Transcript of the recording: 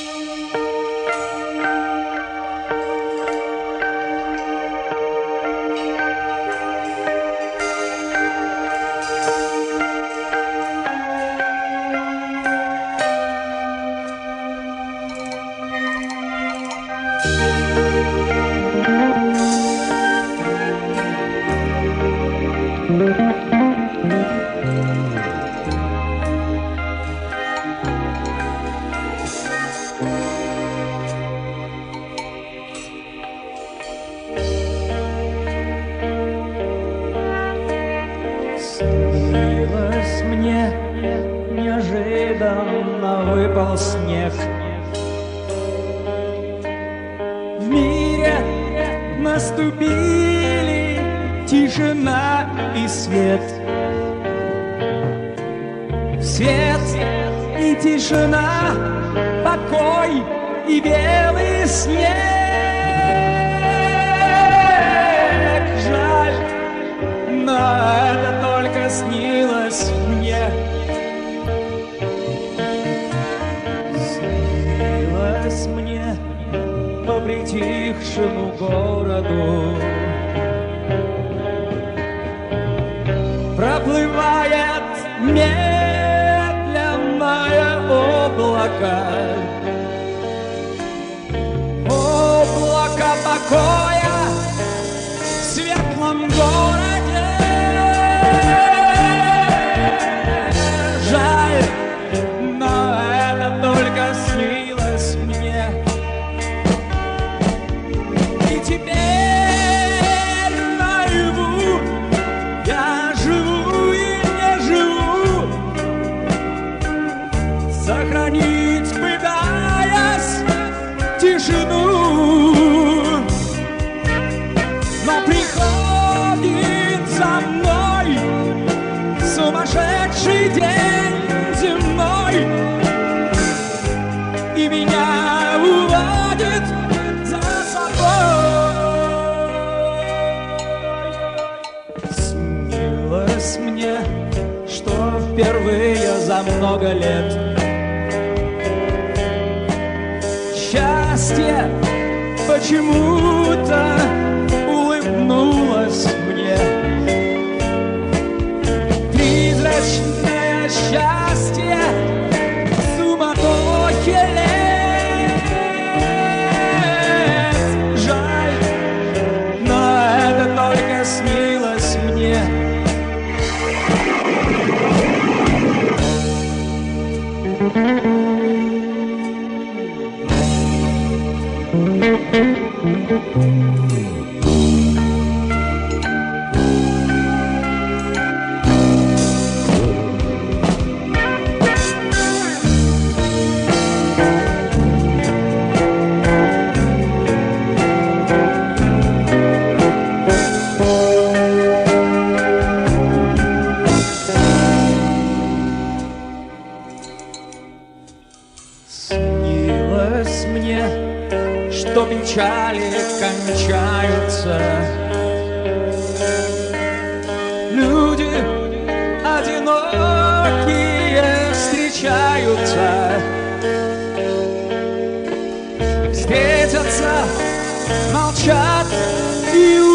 Снилось мне, неожиданно выпал снег. В мире наступили тишина и свет. Свет и тишина, покой и белый снег. Жаль, но это только снилось мне. Снилось мне по притихшему городу. Проплывает медленное облако. Облако покоя в светлом городе. Жаль, но это только снилось мне. И теперь наяву я живу и не живу, сохранить пытаясь тишину. Но приходит за мной сумасшедший день земной, и меня уводит за собой. Снилось мне, что впервые за много лет счастье почему-то улыбнулось мне. Призрачное счастье в суматохе лет. Жаль, но это только снилось мне. Снилось мне, что печали кончаются. Люди одинокие встречаются. Встретятся, молчат и